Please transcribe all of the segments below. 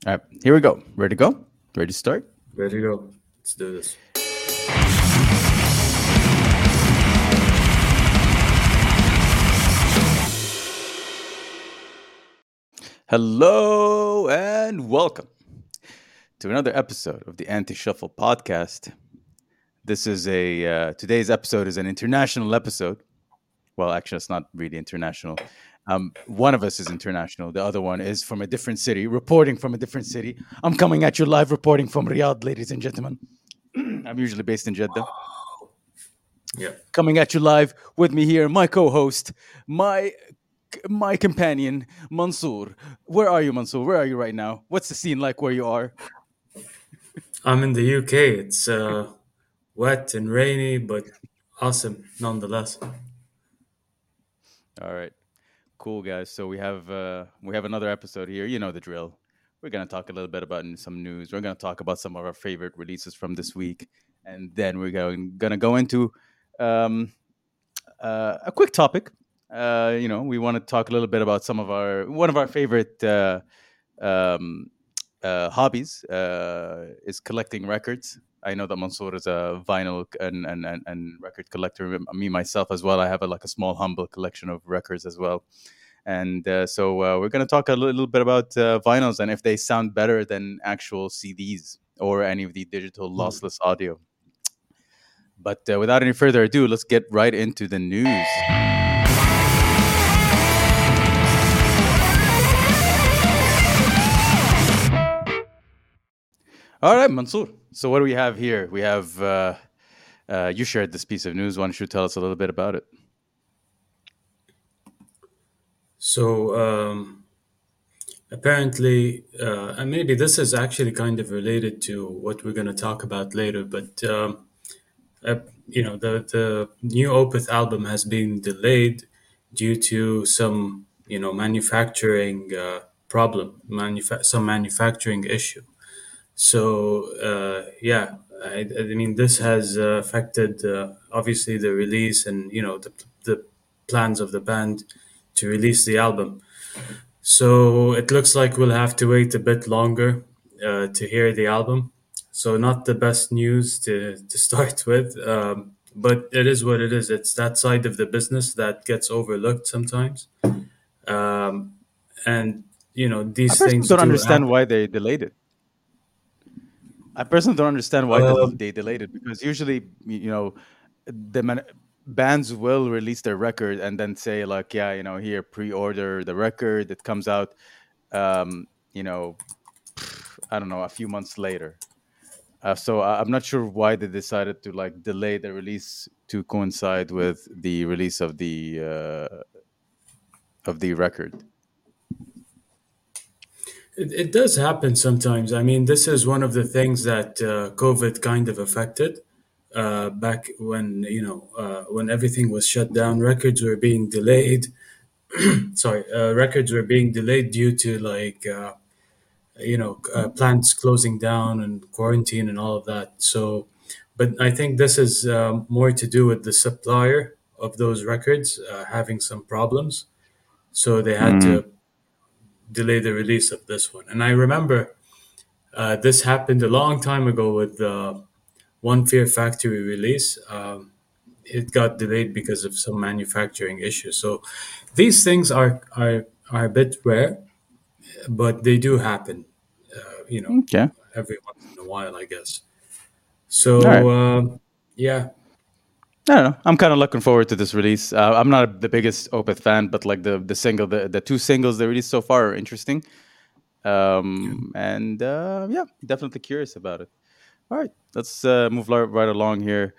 All right, here we go. Ready to go? Ready to start? Ready to go. Let's do this. Hello and welcome to another episode of the Anti Shuffle podcast. This is today's episode is an international episode. Well, actually, it's not really international. One of us is international. The other one is from a different city, reporting from a different city. I'm coming at you live, reporting from Riyadh, ladies and gentlemen. I'm usually based in Jeddah. Yeah. Coming at you live with me here, my co-host, my my companion, Mansoor. Where are you, Mansoor? Where are you right now? What's the scene like where you are? I'm in the UK. It's wet and rainy, but awesome nonetheless. All right, cool guys. So we have another episode here. You know the drill. We're gonna talk a little bit about some news. We're gonna talk about some of our favorite releases from this week, and then we're gonna go into um, a quick topic. We want to talk a little bit about one of our favorite um, hobbies is collecting records. I know that Mansoor is a vinyl and record collector. Me myself as well. I have like a small humble collection of records as well. And so we're going to talk a little bit about vinyls and if they sound better than actual CDs or any of the digital Hmm. lossless audio. But without any further ado, let's get right into the news. All right, Mansoor. So what do we have here? We have you shared this piece of news. Why don't you tell us a little bit about it? So apparently, and maybe this is actually kind of related to what we're going to talk about later, but uh, the new Opeth album has been delayed due to some manufacturing problem, some manufacturing issue. So yeah, I mean this has affected obviously the release and the plans of the band to release the album. So it looks like we'll have to wait a bit longer to hear the album. So not the best news to start with, but it is what it is. It's that side of the business that gets overlooked sometimes, um, and I these personally things don't do understand happen. why they delayed it. I personally don't understand why Um, they delayed it because usually, bands will release their record and then say like, yeah, here pre-order the record. It comes out, um, you know, I don't know, a few months later. So I'm not sure why they decided to like delay the release to coincide with the release of the record. it does happen sometimes. I mean, this is one of the things that COVID kind of affected. Back when when everything was shut down, records were being delayed. Sorry, records were being delayed due to like plants closing down and quarantine and all of that. So, but I think this is more to do with the supplier of those records having some problems. So they had Mm. to delay the release of this one. And I remember this happened a long time ago with the One Fear Factory release. It got delayed because of some manufacturing issues. So these things are a bit rare, but they do happen. You know, Okay. every once in a while, I guess. All right. So yeah, I don't know. I'm kind of looking forward to this release. I'm not the biggest Opeth fan, but like the two singles they released so far are interesting. And yeah, definitely curious about it. All right, let's move right along here.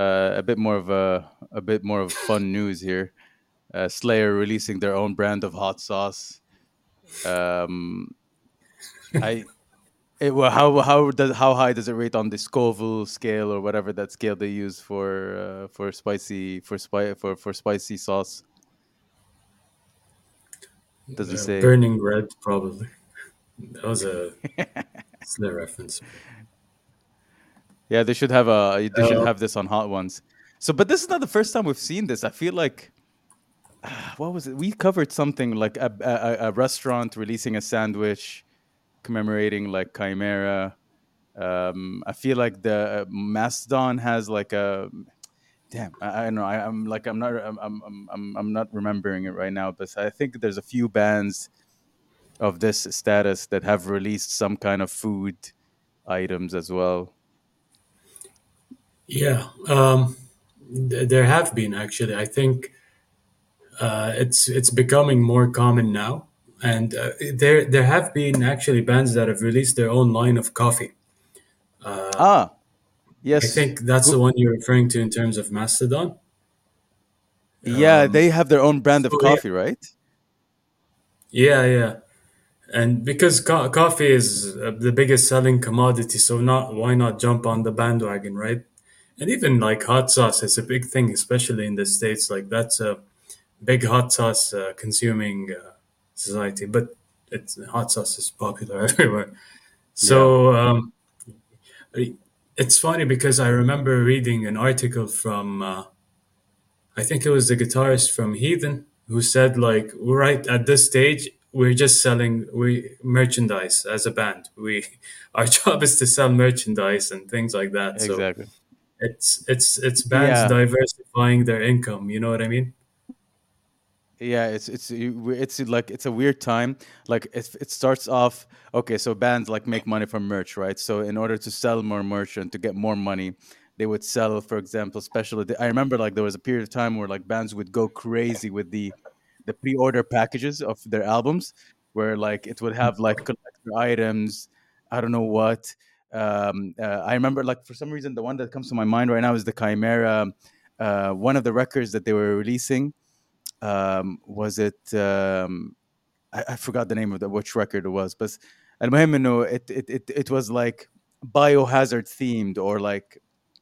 A bit more of fun news here. Slayer releasing their own brand of hot sauce. Um, I well, how high does it rate on the Scoville scale or whatever that scale they use for spicy sauce? Does it say? Burning Red probably. That was a Slayer reference. Yeah, they should have this on Hot Ones. So, but this is not the first time we've seen this. I feel like what was it? We covered something like a restaurant releasing a sandwich. commemorating like Chimera. I feel like the Mastodon has like a damn. I don't know. I'm like I'm not remembering it right now, but I think there's a few bands of this status that have released some kind of food items as well. Yeah, there have been actually. I think it's becoming more common now, and there have been actually bands that have released their own line of coffee. Ah, I yes. think that's the one you're referring to in terms of Mastodon. Yeah, they have their own brand of So yeah, coffee, right? yeah. And because coffee is the biggest selling commodity, so not why not jump on the bandwagon, right? And even like hot sauce is a big thing, especially in the states. Like that's a big hot sauce consuming society, but hot sauce is popular everywhere. Yeah. So it's funny because I remember reading an article from I think it was the guitarist from Heathen who said like right at this stage we're just selling we merchandise as a band. We our job is to sell merchandise and things like that. So Exactly. it's bands Yeah. diversifying their income. You know what I mean? Yeah, it's like it's a weird time. Like it starts off okay. So bands like make money from merch, right? So in order to sell more merch and to get more money, they would sell, for example, I remember like there was a period of time where like bands would go crazy with the pre-order packages of their albums, where like it would have like collector items. I don't know what. I remember like for some reason the one that comes to my mind right now is the Chimera. One of the records that they were releasing was it I forgot the name of the which record it was but المهم انه it was like biohazard themed or like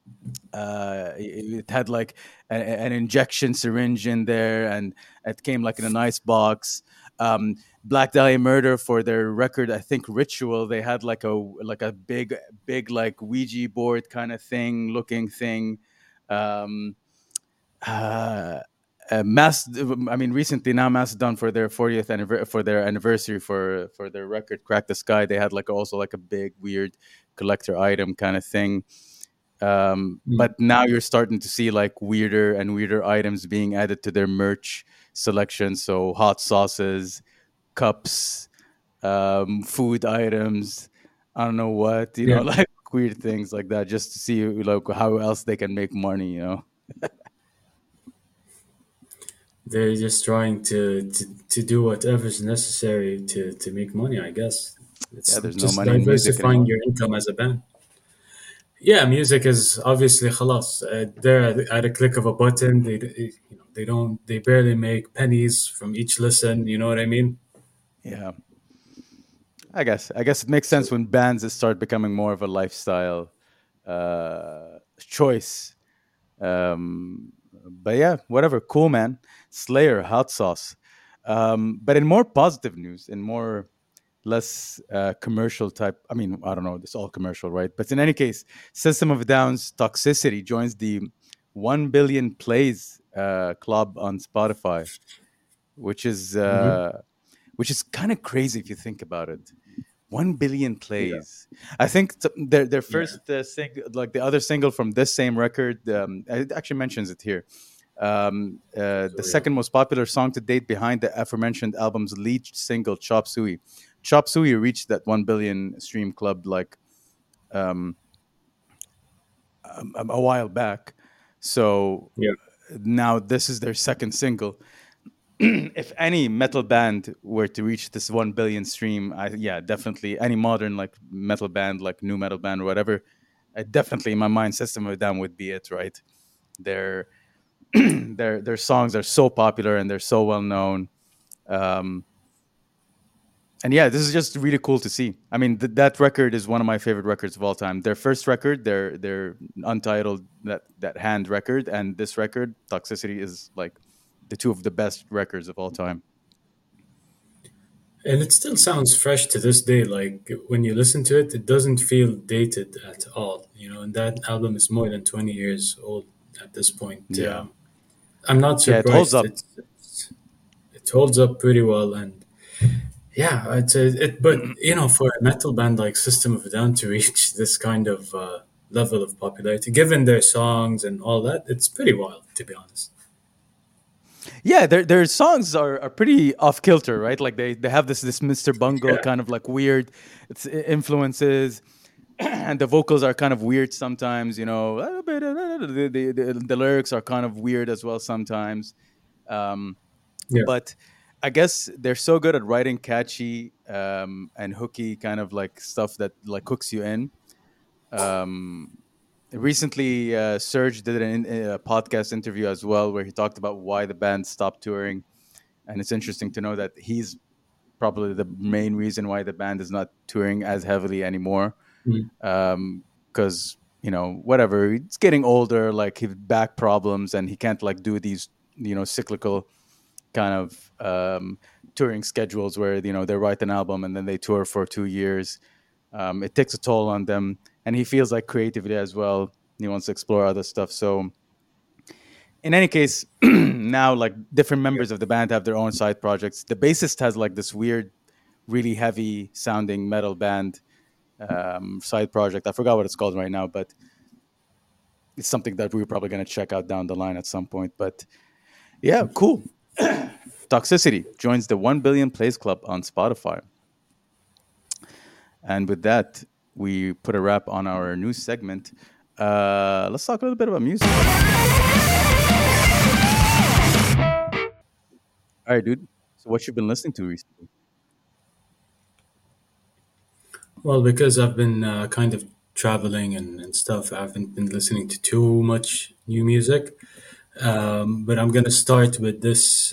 it had like an injection syringe in there and it came like in a nice box. Black Dahlia Murder for their record, I think Ritual, they had like a big like Ouija board kind of thing looking thing. um uh, I mean, recently now Mastodon for their 40th anniversary for their anniversary for their record "Crack the Sky," they had like also like a big weird collector item kind of thing. Mm. But now you're starting to see like weirder and weirder items being added to their merch selection. So hot sauces, cups, food items. I don't know what Yeah, like weird things like that, just to see like how else they can make money. they're just trying to do whatever's necessary to make money. I guess Yeah, it's there's no just money in music diversifying anymore. your income as a band. Yeah, music is obviously خلاص. They're at a click of a button. They don't they barely make pennies from each listen. You know what I mean? Yeah, I guess it makes So sense when bands start becoming more of a lifestyle choice. But yeah, whatever. Cool, man. Slayer, hot sauce. But in more positive news, in more less commercial type. I mean, I don't know. It's all commercial, right? But in any case, System of a Down's Toxicity joins the 1 billion plays club on Spotify, which is mhm. uh, which is kind of crazy if you think about it. 1 billion Yeah, plays. I think their yeah. first like the other single from this same record, it actually mentions it here. The So yeah, second most popular song to date behind the aforementioned album's lead single "Chop Suey." "Chop Suey" reached that 1 billion stream club like um, a while back. So yeah. now this is their second single. If any metal band were to reach this 1 billion stream, yeah, definitely any modern like metal band, like new metal band or whatever, definitely in my mind, System of a Down would be it, right? Their their songs are so popular and they're so well known. Um, and yeah, this is just really cool to see. I mean, that record is one of my favorite records of all time. Their first record, their untitled that hand record, and this record, Toxicity, is like the two of the best records of all time. And it still sounds fresh to this day. Like when you listen to it, it doesn't feel dated at all. You know, and that album is more than 20 years old at this point. Yeah, I'm not yeah, it holds surprised. up. It holds up pretty well, and Yeah, but for a metal band like System of a Down to reach this kind of level of popularity, given their songs and all that, it's pretty wild, to be honest. Yeah, their songs are pretty off kilter, right? Like they have this Mr. Bungle Yeah, kind of like weird influences, and the vocals are kind of weird sometimes. You know, a bit the lyrics are kind of weird as well sometimes. Um, yeah, but I guess they're so good at writing catchy and hooky kind of like stuff that like hooks you in. Um, Recently, Serge did a podcast interview as well where he talked about why the band stopped touring, and it's interesting to know that he's probably the main reason why the band is not touring as heavily anymore. mm, Because whatever, he's getting older, like his back problems, and he can't like do these cyclical kind of touring schedules where they write an album and then they tour for 2 years. It takes a toll on them, and he feels like creatively as well. He wants to explore other stuff. So, in any case, now like different yeah. members of the band have their own side projects. The bassist has like this weird, really heavy sounding metal band side project. I forgot what it's called right now, but it's something that we're probably going to check out down the line at some point. But yeah, cool. Toxicity joins the 1 billion plays club on Spotify. And with that, we put a wrap on our news segment. Let's talk a little bit about music. All right, dude. So, what you've been listening to recently? Well, because I've been kind of traveling and stuff, I haven't been listening to too much new music. But I'm gonna start with this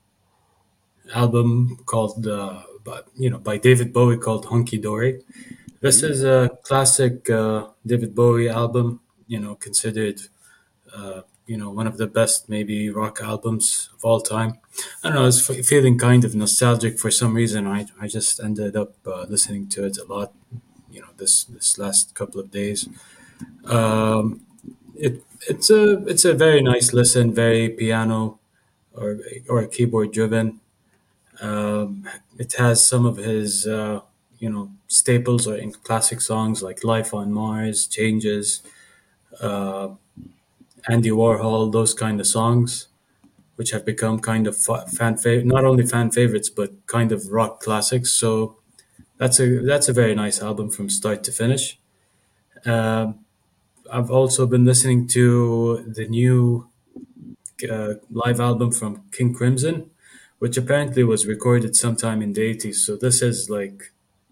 album called, by David Bowie, called Hunky Dory. This Mm, is a classic David Bowie album. Considered one of the best maybe rock albums of all time. I don't know. I was feeling kind of nostalgic for some reason. I just ended up listening to it a lot. This last couple of days. Um, it's a very nice listen. Very piano or keyboard driven. It has some of his staples or in classic songs like "Life on Mars," "Changes," Andy Warhol, those kind of songs, which have become kind of not only fan favorites but kind of rock classics. So that's a very nice album from start to finish. Um I've also been listening to the new live album from King Crimson, which apparently was recorded sometime in the 80s. So this is like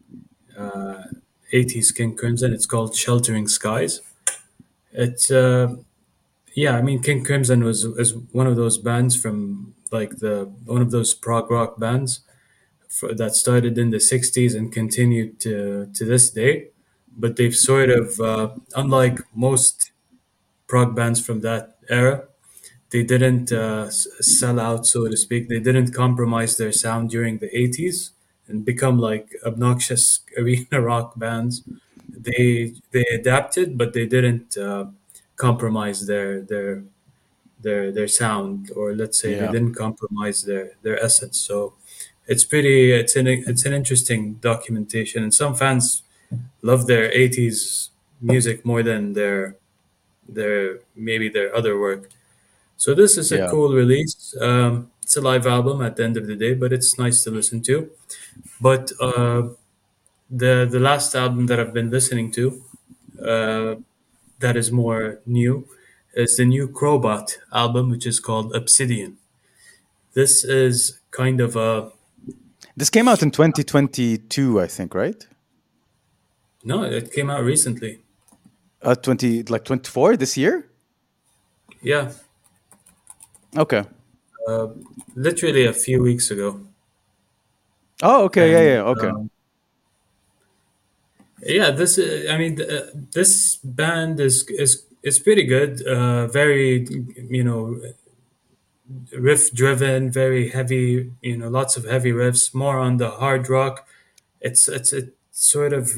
80s King Crimson. It's called Sheltering Skies. It's Yeah, I mean, King Crimson was is one of those bands from like the one of those prog rock bands that started in the '60s and continued to this day. But they've sort of, unlike most prog bands from that era, they didn't sell out, so to speak. They didn't compromise their sound during the '80s and become like obnoxious arena rock bands. They adapted, but they didn't compromise their sound, or let's say they yeah, didn't compromise their essence. So it's an interesting documentation, and some fans love their '80s music more than their maybe their other work. So this is a yeah, cool release. It's a live album at the end of the day, but it's nice to listen to. But the last album that I've been listening to, uh, that is more new, is the new Crowbot album, which is called Obsidian. This is kind of a This came out in 2022, I think, right? no, it came out recently. 20 like 24 this year. Yeah, Okay. uh, literally a few weeks ago. Oh, okay. Yeah, And yeah. Okay. yeah, I mean, this band is pretty good. Very, riff driven, very heavy. Lots of heavy riffs. More on the hard rock. It's sort of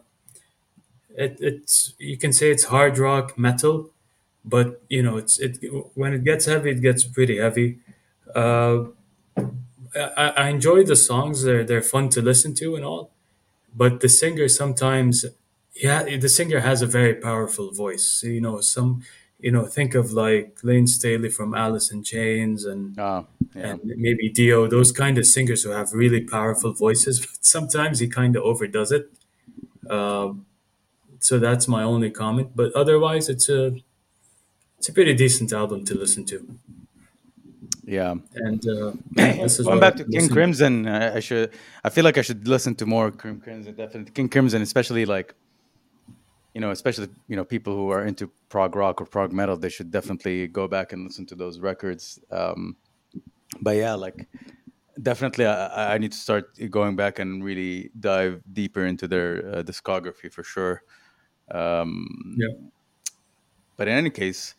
it's you can say it's hard rock metal, but it's it when it gets heavy, it gets pretty heavy. Uh, I enjoy the songs. They're fun to listen to and all. But the singer sometimes, yeah, the singer has a very powerful voice. Think of like Lane Staley from Alice in Chains Ah, yeah. and maybe Dio, those kind of singers who have really powerful voices. But sometimes he kind of overdoes it. Um, so that's my only comment. But otherwise, it's a pretty decent album to listen to. Yeah. And yeah, this is Going what back I've to been King listening to. Crimson, I should. I feel like I should listen to more King Crimson. Definitely King Crimson, especially like especially people who are into prog rock or prog metal. They should definitely go back and listen to those records. But yeah, like definitely, I need to start going back and really dive deeper into their discography for sure. Yeah. But in any case,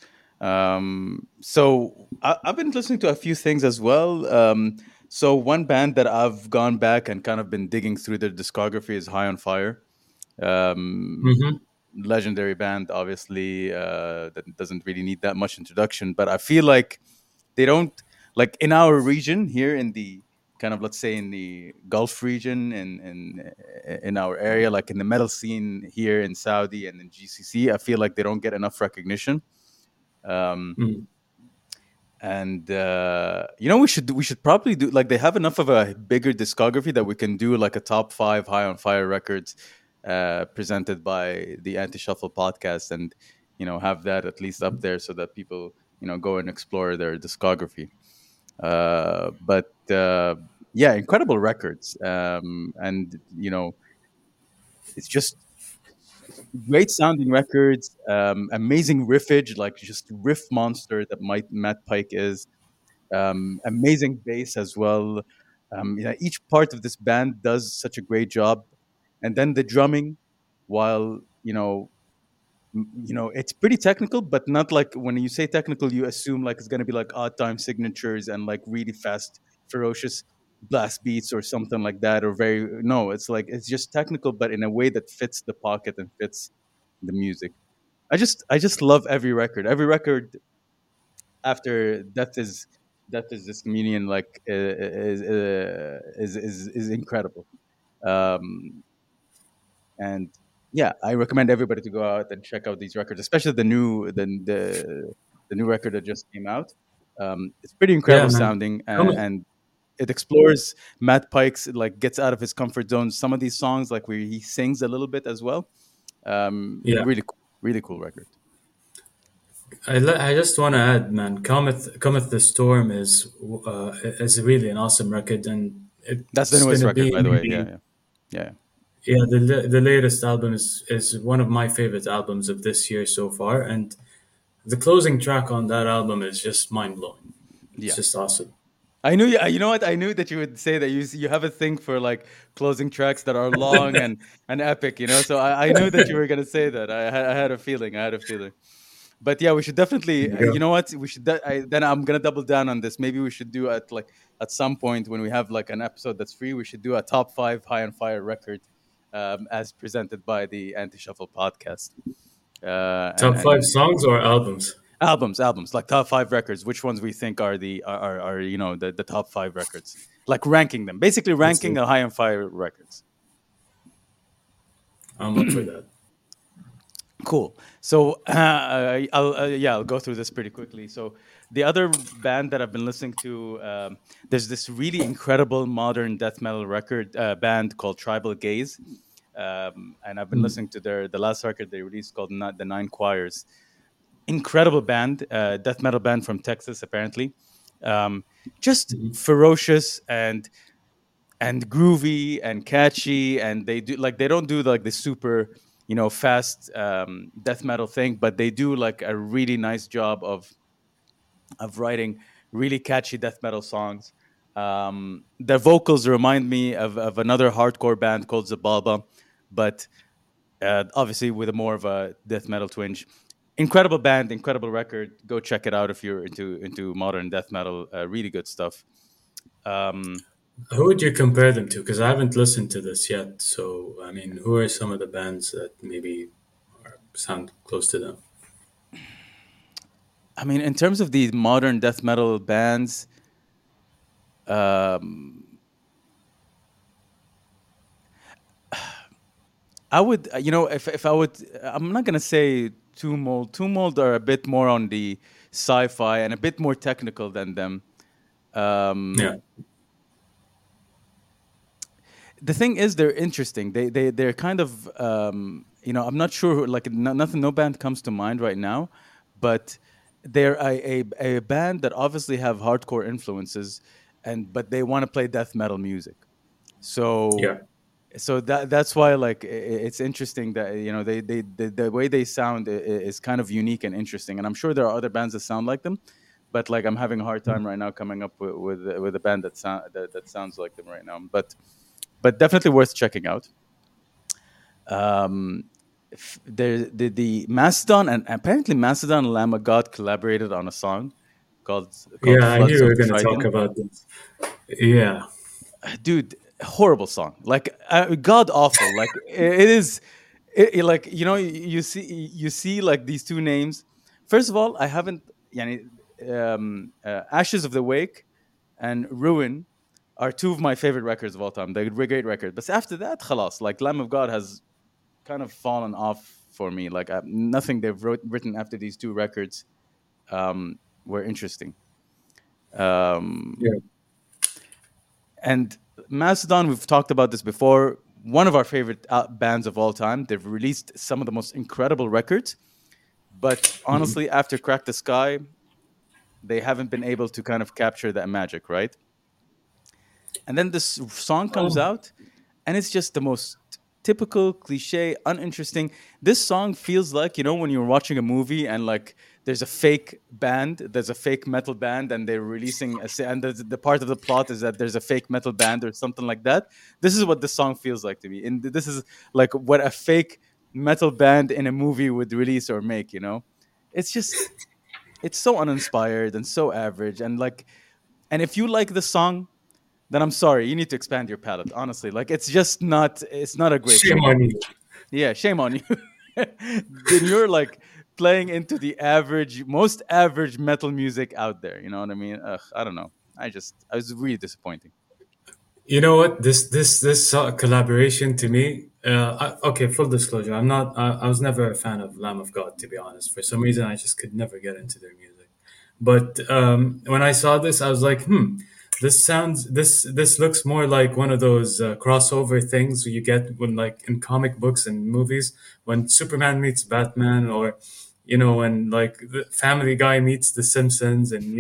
so I've been listening to a few things as well. So one band that I've gone back and kind of been digging through their discography is High on Fire. Um, Hmm. Legendary band, obviously, that doesn't really need that much introduction. But I feel like they don't, like in our region here in the kind of, let's say, in the Gulf region and in our area, like in the metal scene here in Saudi and in GCC. I feel like they don't get enough recognition. Um, Mm. and we should probably do, like, they have enough of a bigger discography that we can do like a top five High on Fire records presented by the Anti Shuffle podcast, and have that at least up there so that people go and explore their discography. But yeah, incredible records, and it's just great sounding records, amazing riffage, like just riff monster that Matt Pike is. Amazing bass as well. Each part of this band does such a great job, and then the drumming, while it's pretty technical, but not like when you say technical, you assume like it's gonna be like odd time signatures and like really fast, ferocious blast beats or something like that, or very no, it's like it's just technical, but in a way that fits the pocket and fits the music. I just love every record. Every record after Death is this communion, like is incredible. Um, and yeah, I recommend everybody to go out and check out these records, especially the new record that just came out. It's pretty Yeah, incredible man. sounding, Come. and it explores Matt Pike's, like, gets out of his comfort zone. Some of these songs, like where he sings a little bit as well. Yeah. Really cool record. I just want to add, man, Cometh the Storm is really an awesome record, and That's the it's newest gonna record, be by the way. Yeah, maybe yeah, yeah. yeah the latest album is one of my favorite albums of this year so far, and the closing track on that album is just mind blowing. It's Yeah. just awesome. I knew you. You know what? I knew that you would say that you have a thing for like closing tracks that are long and epic. So I knew that you were gonna say that. I had a feeling. I had a feeling. But yeah, we should definitely. There You you know what? We should. Then I'm gonna double down on this. Maybe we should do at some point when we have like an episode that's free. We should do a top five High on Fire record, as presented by the Anti Shuffle podcast. Top five And songs or albums? albums, like top five records. Which ones we think are the top five records? Like ranking them, basically Let's ranking see. the High on Fire records. I'm up for that. Cool. So I'll go through this pretty quickly. So the other band that I've been listening to, there's this really incredible modern death metal record band called Tribal Gaze, and I've been Mm. listening to the last record they released called the Nine Choirs. Incredible band, death metal band from Texas, apparently. Um, just Mhm. ferocious and groovy and catchy, and they don't do like the super fast death metal thing, but they do like a really nice job of writing really catchy death metal songs. Their vocals remind me of another hardcore band called Zabalba, but obviously with a more of a death metal twinge. Incredible band, incredible record. Go check it out if you're into modern death metal. Really good stuff. Um, Who would you compare them to? Because I haven't listened to this yet. So, I mean, who are some of the bands that maybe sound close to them? I mean, in terms of the modern death metal bands, Um, I would, if I would, I'm not gonna say Two Mold. Two Mold are a bit more on the sci-fi and a bit more technical than them. Yeah. Um, the thing is, they're interesting. They're kind of, I'm not sure. Like, nothing, no band comes to mind right now, but they're a band that obviously have hardcore influences, and but they want to play death metal music. So Yeah. that's why, like, it's interesting that the way they sound is kind of unique and interesting, and I'm sure there are other bands that sound like them, but like I'm having a hard time right now coming up with a band that sounds like them right now, but definitely worth checking out. um the Mastodon, and apparently Mastodon and Lamb of God collaborated on a song called Yeah, I knew Floods you of were going to talk Triton. about this. Yeah. Dude, horrible song, like, god awful, like it is. Like, you see like these two names. First of all, I haven't, yani, Ashes of the Wake and Ruin are two of my favorite records of all time. They're great records, but after that, khalas, like Lamb of God has kind of fallen off for me. Like, nothing they've written after these two records were interesting. um Yeah. And Mastodon, we've talked about this before. One of our favorite bands of all time. They've released some of the most incredible records, but Mhm. honestly, after Crack the Sky, they haven't been able to kind of capture that magic, right? And then this song comes Oh, out, and it's just the most typical cliche, uninteresting. This song feels like, when you're watching a movie and like there's a fake metal band, and they're releasing and the part of the plot is that there's a fake metal band or something like that. This is what this song feels like to me, and this is like what a fake metal band in a movie would release or make. It's just, it's so uninspired and so average, and like, and if you like the song, then I'm sorry, you need to expand your palette. Honestly, like, it's not a great shame song. on you. Yeah, shame on you. Then you're like playing into the most average metal music out there. You know what I mean? Ugh, I don't know. I was really disappointing. You know what? This collaboration to me. Okay, full disclosure. I'm not. I was never a fan of Lamb of God, to be honest. For some reason, I just could never get into their music. But when I saw this, I was like, this looks more like one of those crossover things you get when, like, in comic books and movies, when Superman meets Batman, or when, like, the Family Guy meets The Simpsons, and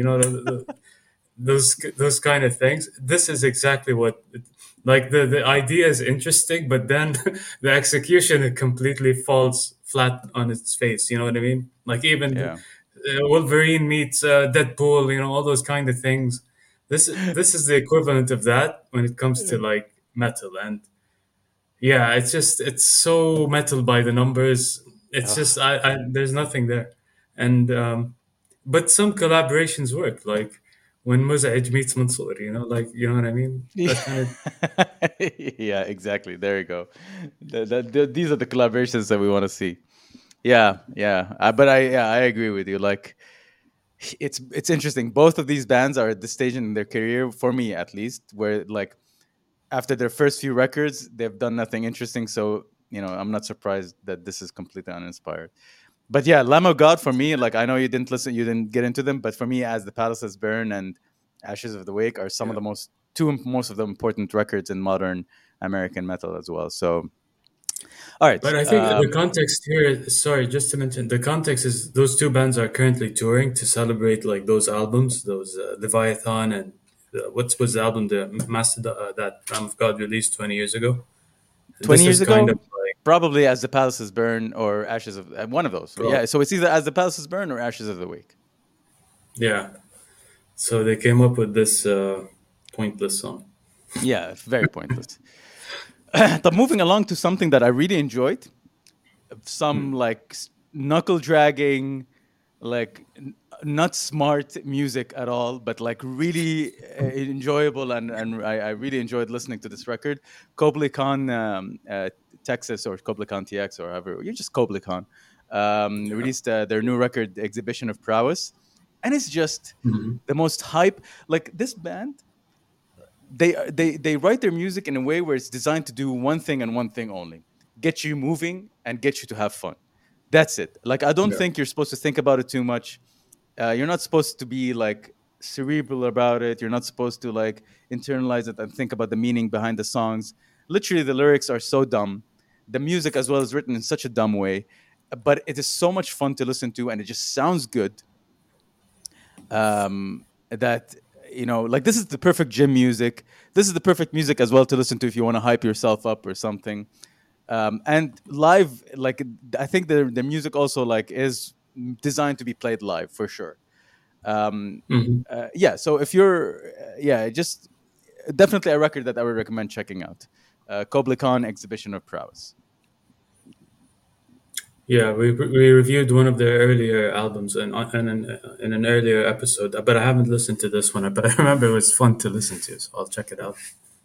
those kind of things. This is exactly what, like, the idea is interesting, but then the execution, it completely falls flat on its face. You know what I mean? Like, even Yeah. Wolverine meets Deadpool. All those kind of things. This is the equivalent of that when it comes to, like, metal. And yeah, it's so metal by the numbers. It's just, Ugh. I there's nothing there. And but some collaborations work, like when Muzaj meets Mansoor, like, you know what I mean? Yeah. That kind of. Yeah, exactly. There you go. These are the collaborations that we want to see. Yeah, yeah. But I agree with you. Like, it's interesting. Both of these bands are at the stage in their career, for me at least, where like after their first few records, they've done nothing interesting. So I'm not surprised that this is completely uninspired. But yeah, Lamb of God for me, like, I know you didn't get into them, but for me, as the Palaces Burn and Ashes of the Wake are some of Yeah. the most of the important records in modern American metal as well. So, all right, But I think the context here, sorry, just to mention, the context is those two bands are currently touring to celebrate, like, those albums, those Leviathan and what was the album, the Mastodon, that Lamb of God released 20 years ago. 20 This is years kind of ago, like, probably As the Palaces Burn or Ashes of one of those. bro, Yeah, so it's either As the Palaces Burn or Ashes of the Wake. yeah. So they came up with this pointless song. Yeah, very pointless. But moving along to something that I really enjoyed, some like knuckle dragging, like not smart music at all, but like really enjoyable, and I really enjoyed listening to this record. Kublai Khan, Texas, or Kublai Khan TX, or however you just Kublai Khan, Yeah. released their new record, Exhibition of Prowess, and it's just Mhm. the most hype. Like, this band, they write their music in a way where it's designed to do one thing and one thing only: get you moving and get you to have fun. That's it. Like, I don't Yeah. think you're supposed to think about it too much. You're not supposed to be like cerebral about it. You're not supposed to like internalize it and think about the meaning behind the songs. Literally, the lyrics are so dumb. The music as well is written in such a dumb way, but it is so much fun to listen to, and it just sounds good. That, like, this is the perfect gym music. This is the perfect music as well to listen to if you want to hype yourself up or something. And live, like, I think the music also like is designed to be played live for sure. um Mhm. yeah, so if you're yeah, just definitely a record that I would recommend checking out. Kublai Khan, Exhibition of Prowess. Yeah, we reviewed one of their earlier albums in an earlier episode, but I haven't listened to this one. But I remember it was fun to listen to, so I'll check it out.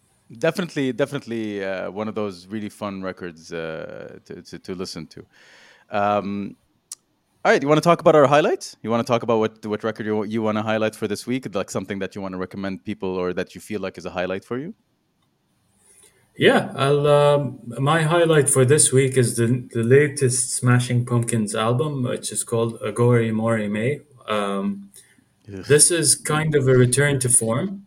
Definitely one of those really fun records to listen to. um all right, you want to talk about our highlights? You want to talk about what record you want to highlight for this week, like something that you want to recommend people or that you feel like is a highlight for you? Yeah, I'll. My highlight for this week is the latest Smashing Pumpkins album, which is called Agori Mori May. Yes. This is kind of a return to form.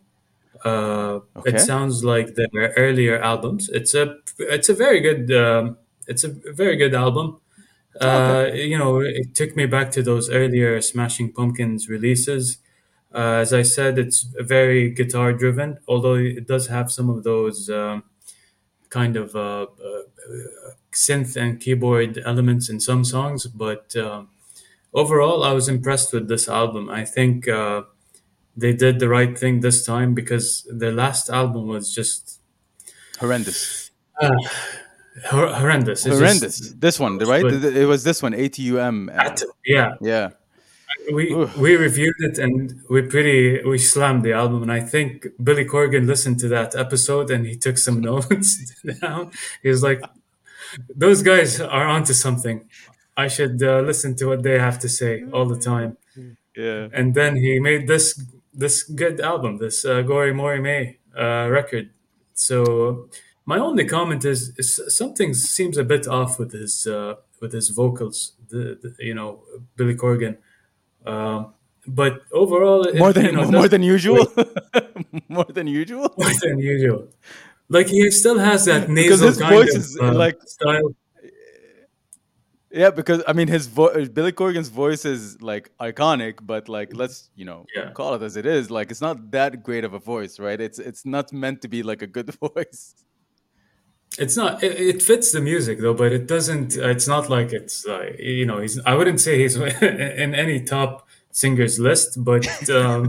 It Okay. sounds like their earlier albums. It's a very good it's a very good album. Okay. It took me back to those earlier Smashing Pumpkins releases. As I said, it's very guitar driven, although it does have some of those kind of synth and keyboard elements in some songs. But overall, I was impressed with this album. I think they did the right thing this time because their last album was just Horrendous. horrendous. It's just Horrendous. This one, gross. right? But It was this one, ATUM. yeah, Yeah. we Oof. we reviewed it and we slammed the album. And I think Billy Corgan listened to that episode and he took some notes down. He was like, "Those guys are onto something. I should listen to what they have to say all the time." Yeah. And then he made this good album, this Gory Mori May record. So my only comment is something seems a bit off with his vocals. Billy Corgan. Um, but overall, More it than more doesn't than wait usual. More than usual. more than usual. Like he still has that Because nasal his kind voice of is like, style. yeah, because I mean his Billy Corgan's voice is like iconic, but like, let's, Yeah. call it as it is. Like, it's not that great of a voice, right? It's not meant to be like a good voice. It's not. It fits the music though, but it doesn't. It's not like it's. He's. I wouldn't say he's in any top singers list, but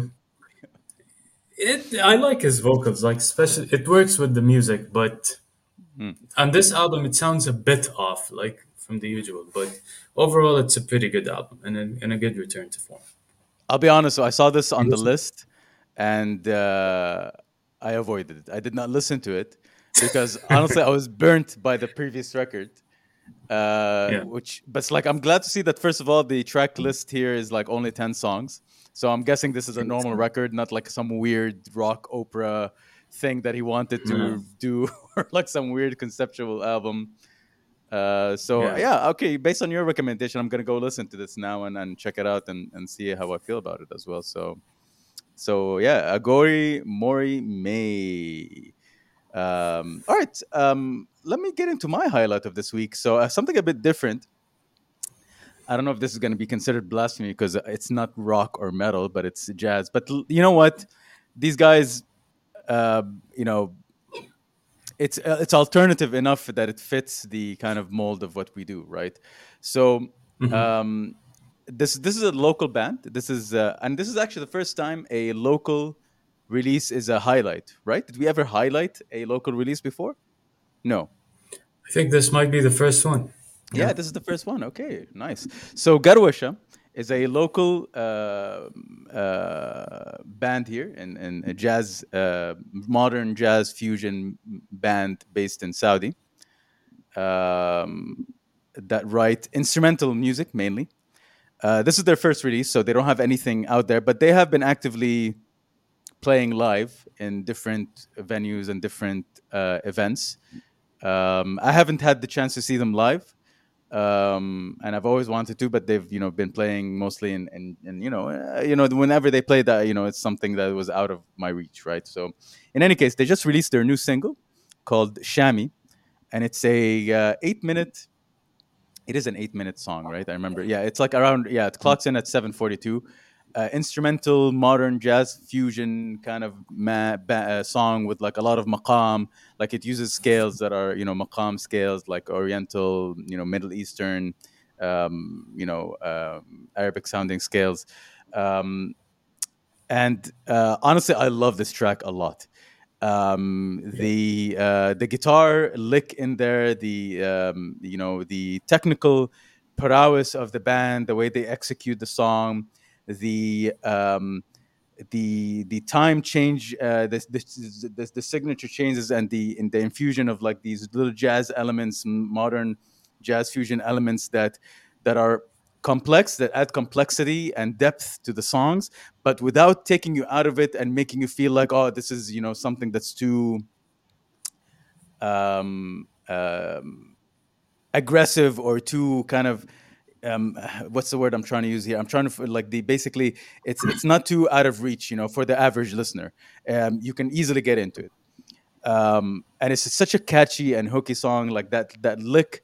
I like his vocals. Like, especially, it works with the music. But Hmm. on this album, it sounds a bit off, like from the usual. But overall, it's a pretty good album and a good return to form. I'll be honest. So I saw this on You the listen- list, and I avoided it. I did not listen to it because honestly, I was burnt by the previous record. Yeah. But it's like, I'm glad to see that first of all the track list here is like only 10 songs. So I'm guessing this is a normal record, not like some weird rock opera thing that he wanted No. to do, or like some weird conceptual album. So Yeah. yeah, okay. Based on your recommendation, I'm gonna go listen to this now and check it out and see how I feel about it as well. So yeah, Agori Mori May. All right. Let me get into my highlight of this week. So something a bit different. I don't know if this is going to be considered blasphemy because it's not rock or metal, but it's jazz. But you know what? These guys, uh, you know, it's alternative enough that it fits the kind of mold of what we do, right? So Mhm. um, this is a local band. And this is actually the first time a local release is a highlight, right? Did we ever highlight a local release before? No. I think this might be the first one. Yeah, Yeah. this is the first one. Okay, nice. So Garwasha is a local band here in a jazz, modern jazz fusion band based in Saudi, um, that write instrumental music mainly. This is their first release, so they don't have anything out there, but they have been actively playing live in different venues and different events. I haven't had the chance to see them live, and I've always wanted to, but they've been playing mostly in whenever they play that, it's something that was out of my reach, right? So, in any case, they just released their new single called Shami, and it's a 8 minute. It is an 8 minute song, right? I remember. Yeah, it's like around. Yeah, it clocks in at 7:42. Instrumental modern jazz fusion kind of song with like a lot of maqam. Like it uses scales that are maqam scales, like Oriental, Middle Eastern, Arabic sounding scales. Um, and honestly, I love this track a lot. Yeah. The guitar lick in there, the technical prowess of the band, the way they execute the song, the the time change, the signature changes, and the infusion of like these little jazz elements, modern jazz fusion elements that are complex, that add complexity and depth to the songs, but without taking you out of it and making you feel like, oh, this is something that's too aggressive or too kind of what's the word I'm trying to use here? I'm trying to like the basically it's not too out of reach, for the average listener. You can easily get into it, and it's such a catchy and hooky song, like that lick,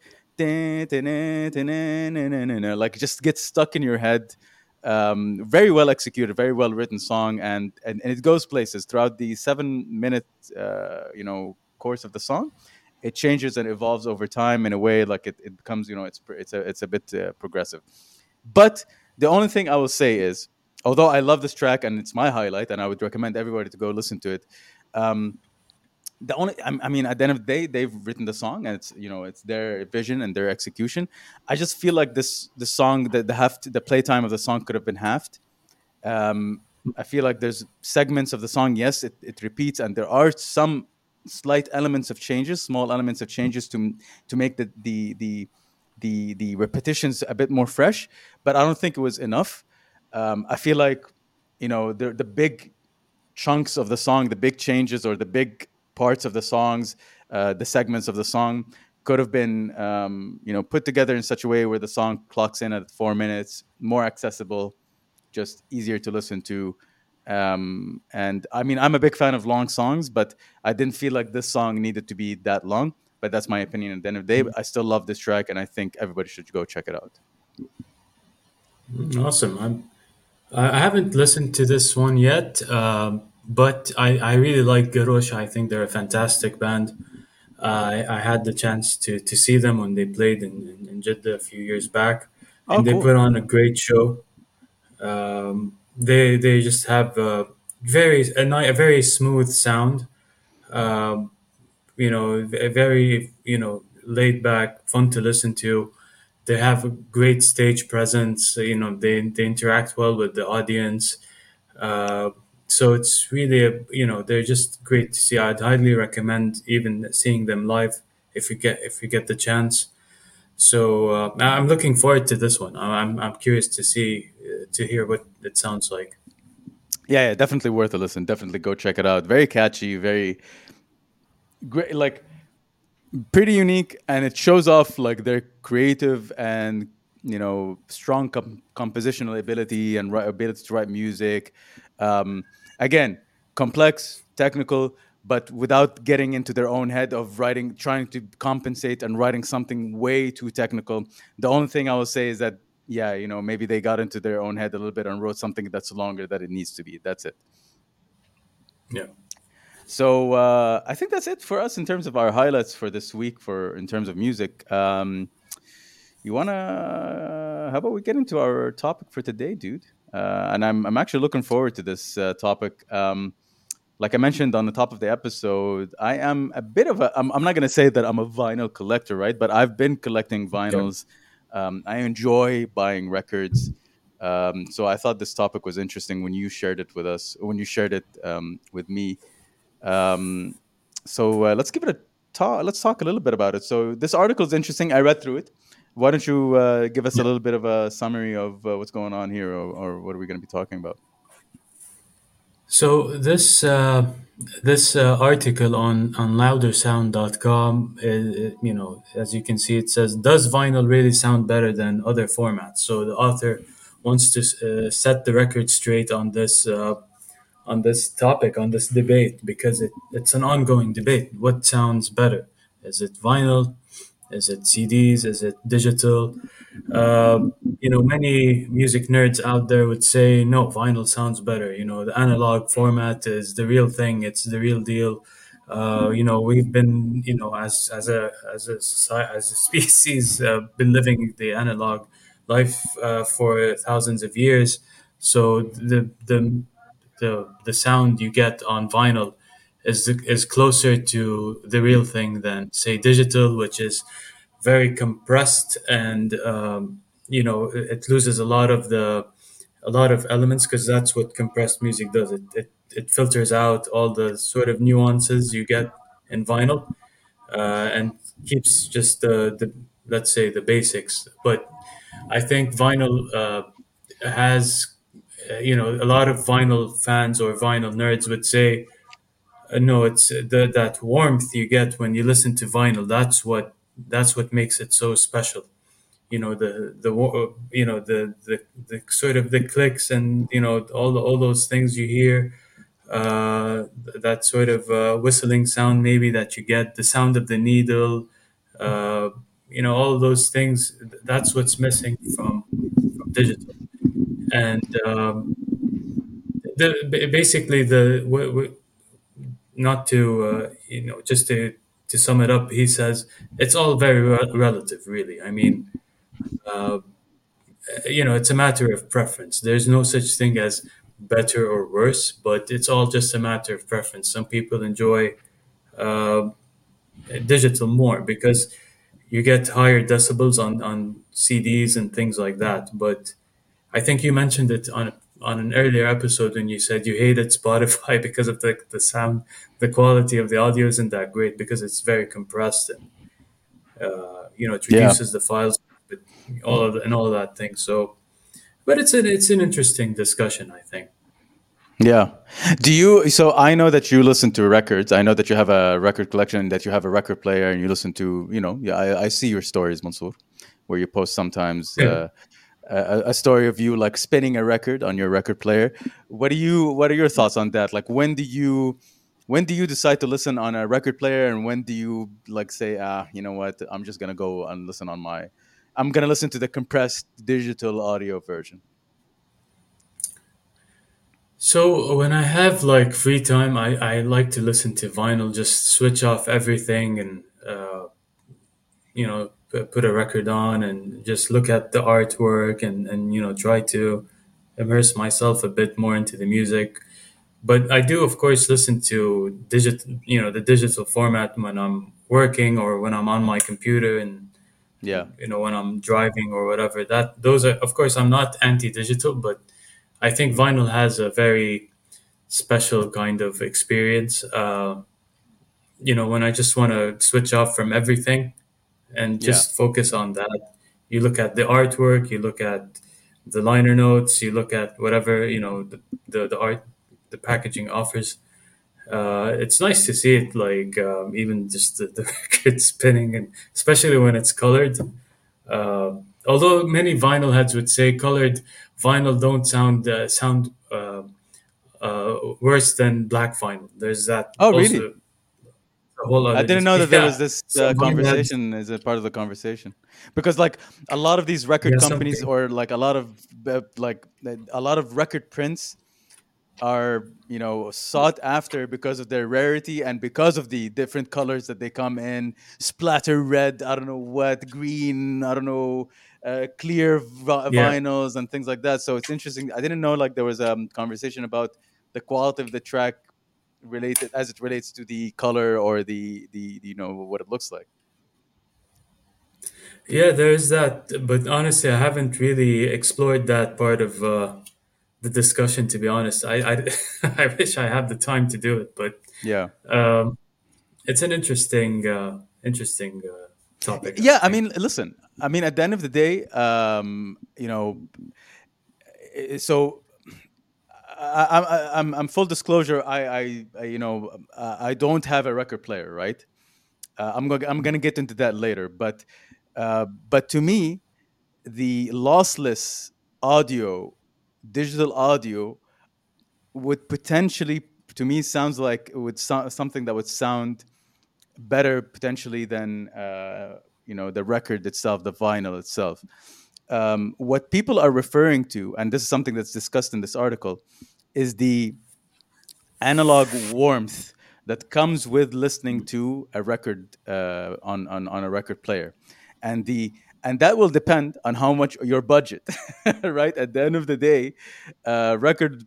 like just gets stuck in your head. Very well executed, very well written song, and it goes places throughout the 7 minute course of the song. It changes and evolves over time in a way like it becomes, it's a bit progressive. But the only thing I will say is, although I love this track and it's my highlight, and I would recommend everybody to go listen to it. Um, I mean, at the end of the day, they've written the song, and it's their vision and their execution. I just feel like the song, the playtime of the song could have been halved. um, I feel like there's segments of the song, yes, it repeats, and there are some slight elements of changes, small elements of changes to make the repetitions a bit more fresh, but I don't think it was enough. I feel like the big chunks of the song, the big changes or the big parts of the songs, the segments of the song could have been put together in such a way where the song clocks in at 4 minutes, more accessible, just easier to listen to. And I mean, I'm a big fan of long songs, but I didn't feel like this song needed to be that long. But that's my opinion. At the end of the day, I still love this track, and I think everybody should go check it out. Awesome. I haven't listened to this one yet, but I really like Garosh. I think they're a fantastic band. I had the chance to see them when they played in Jeddah a few years back, Oh, and they cool. put on a great show. They just have a very smooth sound. Um, a very laid back, fun to listen to. They have a great stage presence. They interact well with the audience. Uh, so it's really they're just great to see. I'd highly recommend even seeing them live if you get the chance. So I'm looking forward to this one. I'm curious to hear what it sounds like. Yeah, yeah, definitely worth a listen. Definitely go check it out. Very catchy, very great, like pretty unique, and it shows off like their creative and strong compositional ability and ability to write music. um, Again, complex, technical, but without getting into their own head of writing, trying to compensate and writing something way too technical. The only thing I will say is that, yeah, maybe they got into their own head a little bit and wrote something that's longer than it needs to be. That's it. Yeah. So I think that's it for us in terms of our highlights for this week. For in terms of music, you wanna? How about we get into our topic for today, dude? And I'm actually looking forward to this topic. Like I mentioned on the top of the episode, I am a bit of a. I'm not gonna say that I'm a vinyl collector, right? But I've been collecting Yeah. vinyls. I enjoy buying records. So I thought this topic was interesting when you shared it with us, when you shared it with me. um, so let's give it a talk. Let's talk a little bit about it. So this article is interesting. I read through it. Why don't you give us a Yeah. little bit of a summary of what's going on here, or what are we going to be talking about? So this article on loudersound.com, as you can see, it says, "Does vinyl really sound better than other formats?" So the author wants to set the record straight on this topic, on this debate, because it's an ongoing debate. What sounds better? Is it vinyl? Is it CDs? Is it digital? Uh, many music nerds out there would say, no, vinyl sounds better. The analog format is the real thing. It's the real deal. We've been, as a species, been living the analog life for thousands of years. So the sound you get on vinyl is closer to the real thing than, say, digital, which is very compressed, and it loses a lot of elements, because that's what compressed music does. It filters out all the sort of nuances you get in vinyl, and keeps just the let's say the basics. But I think vinyl has a lot of vinyl fans or vinyl nerds would say, no, it's that warmth you get when you listen to vinyl. That's what makes it so special. The sort of the clicks, and all those things you hear, that sort of whistling sound maybe that you get, the sound of the needle, uh, all those things. That's what's missing from digital. And basically, not to just to sum it up, he says it's all very relative, really. I mean, uh, it's a matter of preference. There's no such thing as better or worse, but it's all just a matter of preference. Some people enjoy uh, digital more because you get higher decibels on CDs and things like that. But I think you mentioned it on an earlier episode when you said you hated Spotify because of the sound, the quality of the audio isn't that great because it's very compressed, and it Yeah. reduces the files, but all of that thing. So, but it's an interesting discussion, I think. Yeah. Do you? So I know that you listen to records. I know that you have a record collection, that you have a record player, and you listen to. Yeah, I see your stories, Mansour, where you post sometimes Yeah. a story of you like spinning a record on your record player. What are your thoughts on that? Like, when do you decide to listen on a record player, and when do you like say, you know what, I'm just gonna go and listen on I'm gonna listen to the compressed digital audio version. So when I have like free time, I like to listen to vinyl, just switch off everything, and put a record on and just look at the artwork, and try to immerse myself a bit more into the music. But I do, of course, listen to the digital format when I'm working or when I'm on my computer, and Yeah. when I'm driving or whatever. That those are, of course, I'm not anti-digital, but I think vinyl has a very special kind of experience. When I just want to switch off from everything and Yeah. just focus on that. You look at the artwork, you look at the liner notes, you look at whatever the art, the packaging offers. It's nice to see it, like even just the record spinning, and especially when it's colored. Although many vinyl heads would say colored vinyl don't sound worse than black vinyl. There's that Oh, really? also a whole I other didn't know that there was yeah. this Some vinyl heads, conversation as a part of the conversation, because like a lot of these record yeah, companies, something, or like a lot of a lot of record prints are sought after because of their rarity and because of the different colors that they come in, splatter red, I don't know what, green, I don't know, clear yeah. vinyls and things like that. So it's interesting. I didn't know like there was a conversation about the quality of the track related as it relates to the color or the what it looks like. Yeah, there's that. But honestly, I haven't really explored that part of the discussion. To be honest, I I wish I had the time to do it, but Yeah. um, it's an interesting topic, I Yeah, I think. mean, listen, I mean, at the end of the day, so I'm full disclosure. I don't have a record player, right? I'm gonna get into that later, but to me, the lossless audio, digital audio, would potentially, to me, sounds like it would something that would sound better potentially than the record itself, the vinyl itself. What people are referring to, and this is something that's discussed in this article, is the analog warmth that comes with listening to a record on a record player, and the and that will depend on how much your budget, right? At the end of the day, record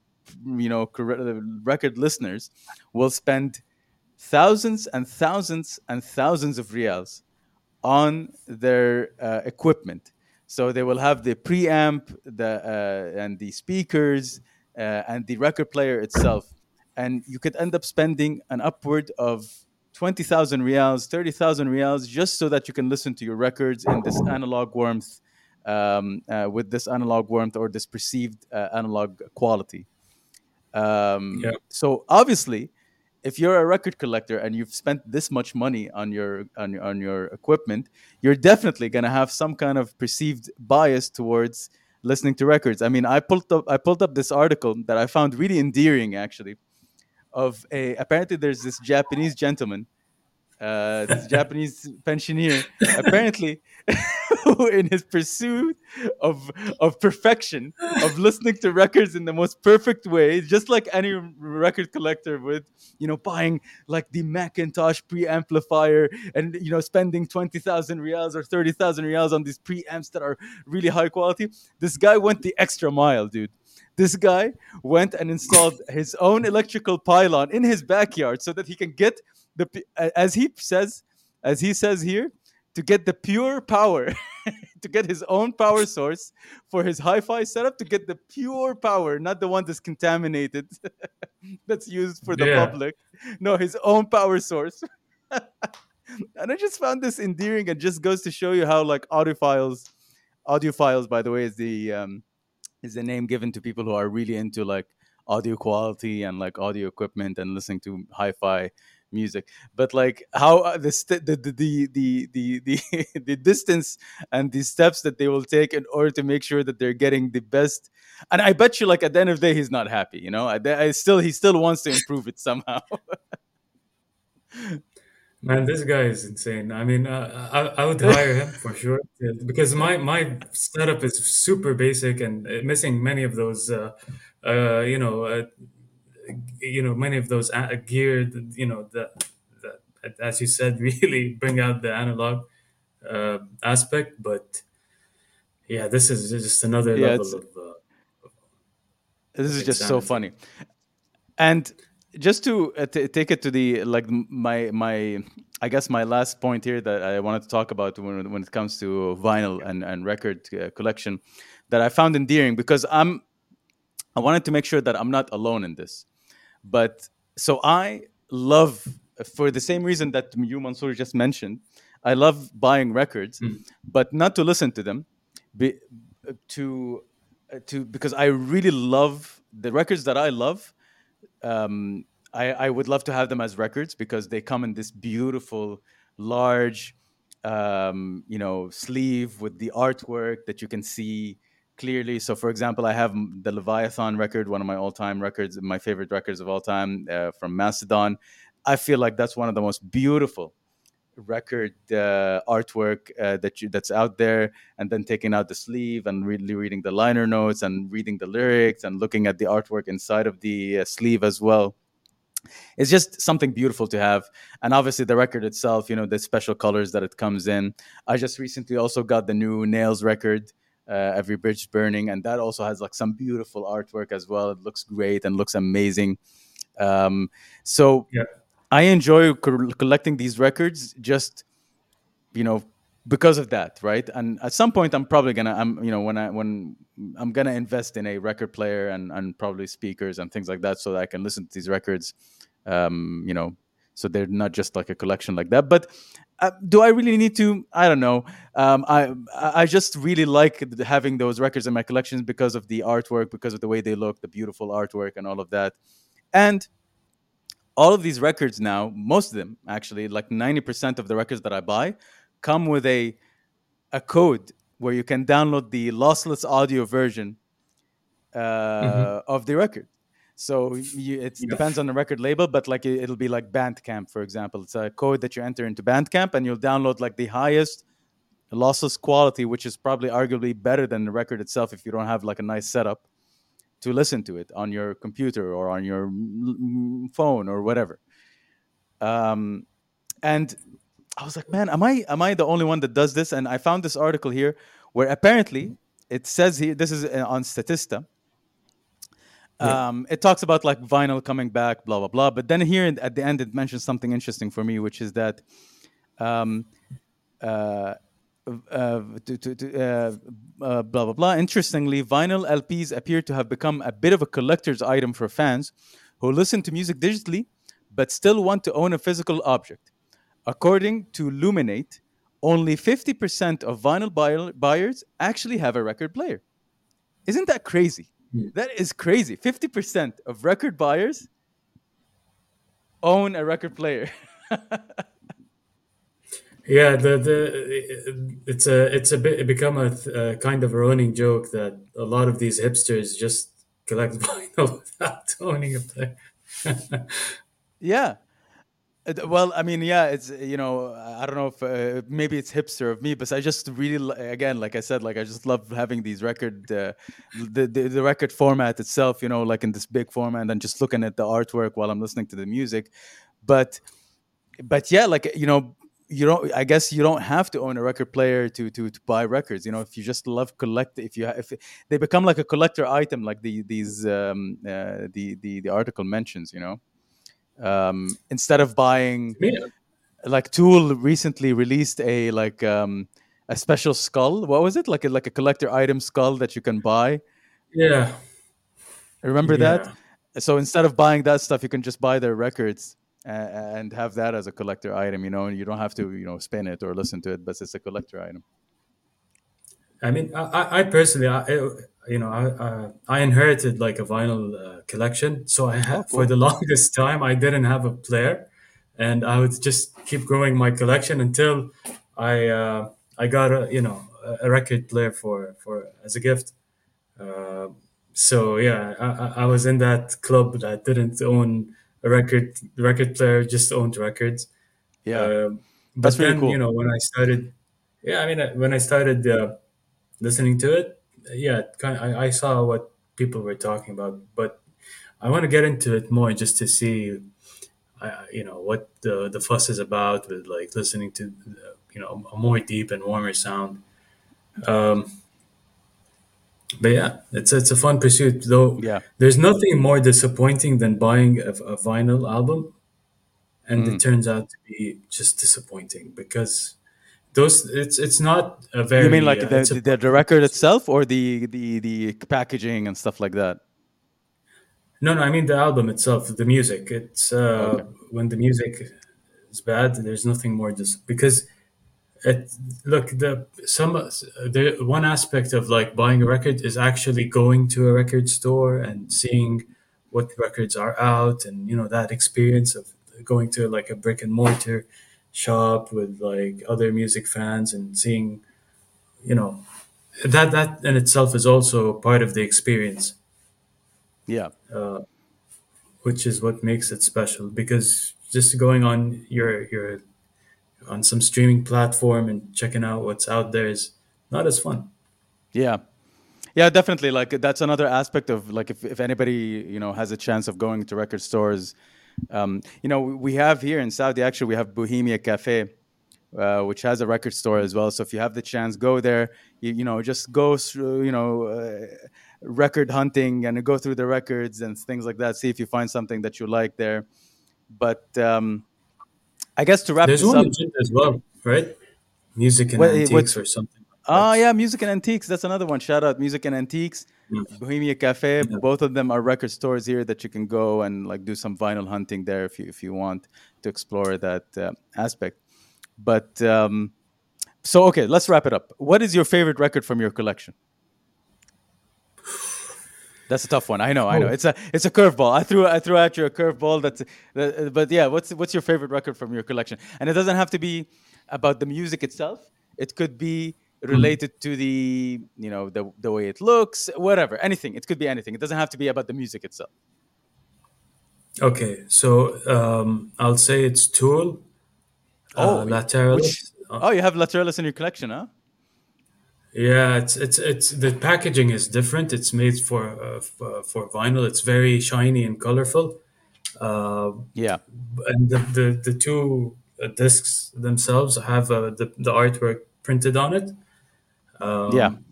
record listeners will spend thousands and thousands and thousands of reals on their equipment. So they will have the preamp, and the speakers, and the record player itself, and you could end up spending an upward of 20,000 reals, 30,000 reals, just so that you can listen to your records in this analog warmth, with this analog warmth or this perceived analog quality. Yeah. So obviously, if you're a record collector and you've spent this much money on your equipment, you're definitely gonna have some kind of perceived bias towards listening to records. I mean, I pulled up this article that I found really endearing, actually. Of a Apparently, there's this Japanese gentleman, this Japanese pensioner, apparently, who, in his pursuit of perfection, of listening to records in the most perfect way, just like any record collector would, buying like the Macintosh preamplifier, and spending 20,000 reals or 30,000 reals on these preamps that are really high quality. This guy went the extra mile, dude. This guy went and installed his own electrical pylon in his backyard so that he can get as he says here, to get the pure power, to get his own power source for his hi-fi setup, to get the pure power, not the one that's contaminated, that's used for the Yeah. public. No, his own power source. And I just found this endearing, and just goes to show you how, like, audiophiles, by the way, is the name given to people who are really into, like, audio quality and, like, audio equipment and listening to hi-fi music. But, like, how the distance and the steps that they will take in order to make sure that they're getting the best. And I bet you, like, at the end of the day, he's not happy. He still wants to improve it somehow. Man, this guy is insane. I mean, I would hire him for sure, because my setup is super basic and missing many of those, uh, you know, uh, many of those gear, that, as you said, really bring out the analog aspect. But yeah, this is just another Yeah, level it's this of is just so insanity. funny. And just to take it to the, like, my I guess my last point here that I wanted to talk about when it comes to vinyl and record collection, that I found endearing, because I wanted to make sure that I'm not alone in this. But so I love, for the same reason that you, Mansour, just mentioned, I love buying records, Mm. but not to listen to them, be, to because I really love the records that I love. I would love to have them as records, because they come in this beautiful, large, sleeve with the artwork that you can see clearly. So, for example, I have the Leviathan record, one of my all-time records, my favorite records of all time, from Mastodon. I feel like that's one of the most beautiful record artwork that's out there, and then taking out the sleeve and really reading the liner notes and reading the lyrics and looking at the artwork inside of the sleeve as well. It's just something beautiful to have. And obviously the record itself, the special colors that it comes in. I just recently also got the new Nails record, Every Bridge Burning, and that also has, like, some beautiful artwork as well. It looks great and looks amazing. um, so Yeah. I enjoy collecting these records, just, you know because of that, right? And at some point, I'm probably gonna I'm you know when I'm gonna invest in a record player, and probably speakers and things like that, so that I can listen to these records, um you know so they're not just like a collection like that. But Do I really need to? I don't know. I just really like having those records in my collections because of the artwork, because of the way they look, the beautiful artwork, and all of that. And all of these records now, most of them actually, like 90% of the records that I buy, come with a code where you can download the lossless audio version Hmm. of the record. So it Yeah. depends on the record label, but like it'll be like Bandcamp, for example. It's a code that you enter into Bandcamp, and you'll download like the highest lossless quality, which is probably arguably better than the record itself if you don't have like a nice setup to listen to it on your computer or on your phone or whatever. Um, and I was like, man, am I the only one that does this? And I found this article here where apparently it says here, this is on Statista. Yeah. It talks about like vinyl coming back, blah blah blah. But then here at the end, it mentions something interesting for me, which is that um, uh, blah blah blah. Interestingly, vinyl LPs appear to have become a bit of a collector's item for fans who listen to music digitally but still want to own a physical object. According to Luminate, only 50% of vinyl buyers actually have a record player. Isn't that crazy? That is crazy. 50% of record buyers own a record player. Yeah, the it's a bit it become a kind of a running joke that a lot of these hipsters just collect vinyl without owning a player. Yeah. Well, I mean, yeah, it's I don't know if maybe it's hipster of me, but I just really again, like I said, like I just love having these record, the record format itself, like in this big format, and just looking at the artwork while I'm listening to the music. But yeah, like you don't. I guess you don't have to own a record player to buy records. If you just love collect, if they become like a collector item, like the article mentions, instead of buying Yeah, like Tool recently released a special skull. What was it? Like a collector item skull that you can buy. yeah, Remember that? yeah. So instead of buying that stuff, you can just buy their records and have that as a collector item. And you don't have to spin it or listen to it, but it's a collector item. I mean, I personally, I inherited like a vinyl collection. So Oh, for cool. the longest time, I didn't have a player, and I would just keep growing my collection until I got a record player for as a gift. Uh, so yeah, I was in that club that didn't own a record player, just owned records. Yeah, Um that's but really then, cool. when I started, yeah, I mean, when I started listening to it, yeah, I saw what people were talking about, but I want to get into it more just to see, what the fuss is about with like listening to, a more deep and warmer sound. Um, but yeah, it's a fun pursuit, though. Yeah. There's nothing more disappointing than buying a vinyl album and it Mm. turns out to be just disappointing because those it's not a You mean very like it's a the record itself, or the packaging and stuff like that? no, no, I mean the album itself, the music. It's Okay. when the music is bad, there's nothing more just because it look the one aspect of like buying a record is actually going to a record store and seeing what records are out, and that experience of going to like a brick and mortar shop with like other music fans and seeing, you know that in itself is also part of the experience, Yeah. which is what makes it special. Because just going on your on some streaming platform and checking out what's out there is not as fun. Yeah. Yeah, definitely. Like that's another aspect of like if anybody has a chance of going to record stores, we have here in Saudi actually we have Bohemia Cafe, which has a record store as well. So if you have the chance, go there. Just go through record hunting and go through the records and things like that. See if you find something that you like there. But I guess to wrap There's this one in up, Jeddah as well, right? Music and what's Antiques or something like that. yeah, Music and Antiques. That's another one. Shout out Music and Antiques, Yeah, Bohemia Cafe. yeah. Both of them are record stores here that you can go and like do some vinyl hunting there if you want to explore that aspect. But so okay, let's wrap it up. What is your favorite record from your collection? That's a tough one. I know. Oh, It's a curveball. I threw at you a curveball. But yeah, what's your favorite record from your collection? And it doesn't have to be about the music itself. It could be mm. related to the way it looks, whatever, anything. It could be anything. It doesn't have to be about the music itself. Okay. So I'll say it's Tool, Oh, which Lateralis. oh, you have Lateralis in your collection, huh? Yeah, it's the packaging is different. It's made for vinyl. It's very shiny and colorful. Uh, Yeah, and the two discs themselves have the artwork printed on it. yeah. Um,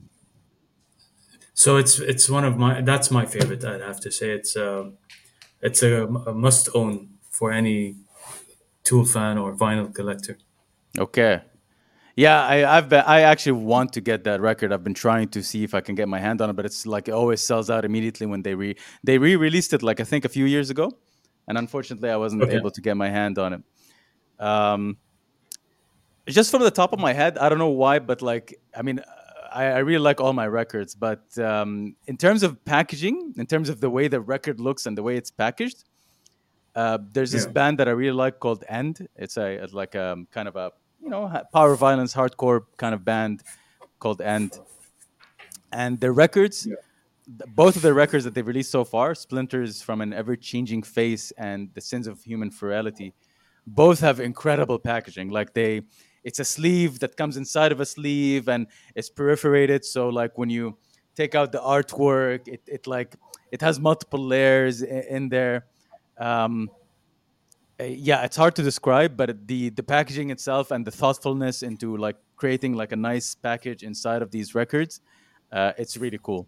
so it's one of my that's my favorite. I'd have to say it's a must own for any Tool fan or vinyl collector. Okay. Yeah, I actually want to get that record. I've been trying to see if I can get my hand on it, but it's like it always sells out immediately when they re-released it, like I think a few years ago, and unfortunately I wasn't Okay. able to get my hand on it. Um, just from the top of my head, I don't know why, but like I mean, I really like all my records, but in terms of packaging, in terms of the way the record looks and the way it's packaged, there's this Yeah. band that I really like called End. It's like kind of a power violence hardcore kind of band called End, and their records, Yeah. both of their records that they've released so far, Splinters from an Ever Changing Face and The Sins of Human Frailty, both have incredible packaging. Like it's a sleeve that comes inside of a sleeve and it's perforated. So like when you take out the artwork, it like it has multiple layers in there. Um, yeah, it's hard to describe, but the packaging itself and the thoughtfulness into like creating like a nice package inside of these records, it's really cool.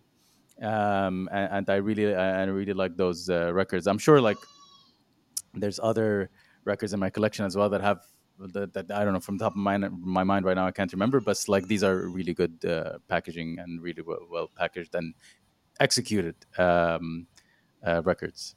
And I really like those records. I'm sure like there's other records in my collection as well that have that I don't know from the top of my mind right now. I can't remember, but it's like these are really good packaging and really well packaged and executed records.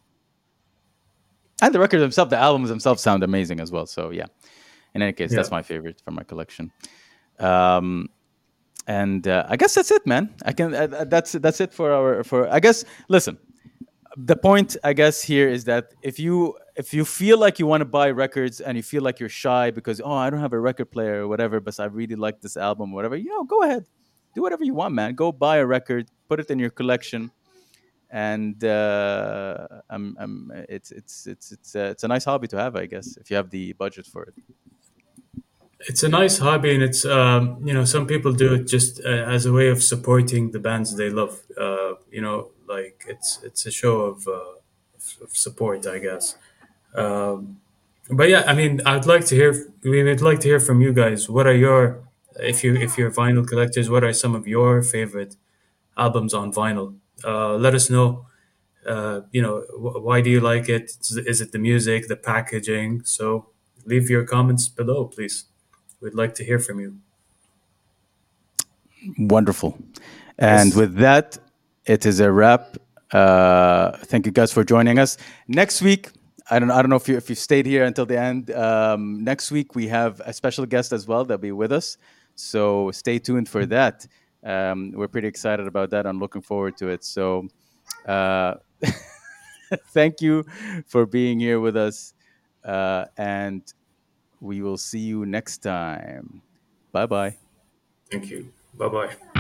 And the records themselves, the albums themselves sound amazing as well. So yeah, in any case, Yeah. that's my favorite from my collection. Um, and I guess that's it, man. I can. That's it for our for. I guess. Listen, the point I guess here is that if you feel like you want to buy records and you feel like you're shy because I don't have a record player or whatever, but I really like this album or whatever, go ahead, do whatever you want, man. Go buy a record, put it in your collection, and it's a nice hobby to have, I guess, if you have the budget for it. It's a nice hobby, and it's some people do it just as a way of supporting the bands they love. Like it's a show of support, I guess. Um, but yeah, I mean, I'd like to hear. We would like to hear from you guys. What are your if you're vinyl collectors? What are some of your favorite albums on vinyl? Let us know. Why do you like it? Is it the music, the packaging? So leave your comments below, please. We'd like to hear from you. Wonderful. And Yes. with that, it is a wrap. Thank you guys for joining us. Next week, I don't know if you stayed here until the end. Next week we have a special guest as well that'll be with us. So stay tuned for that. We're pretty excited about that. I'm looking forward to it. So uh, thank you for being here with us. And we will see you next time. Bye bye. Thank you. Bye bye.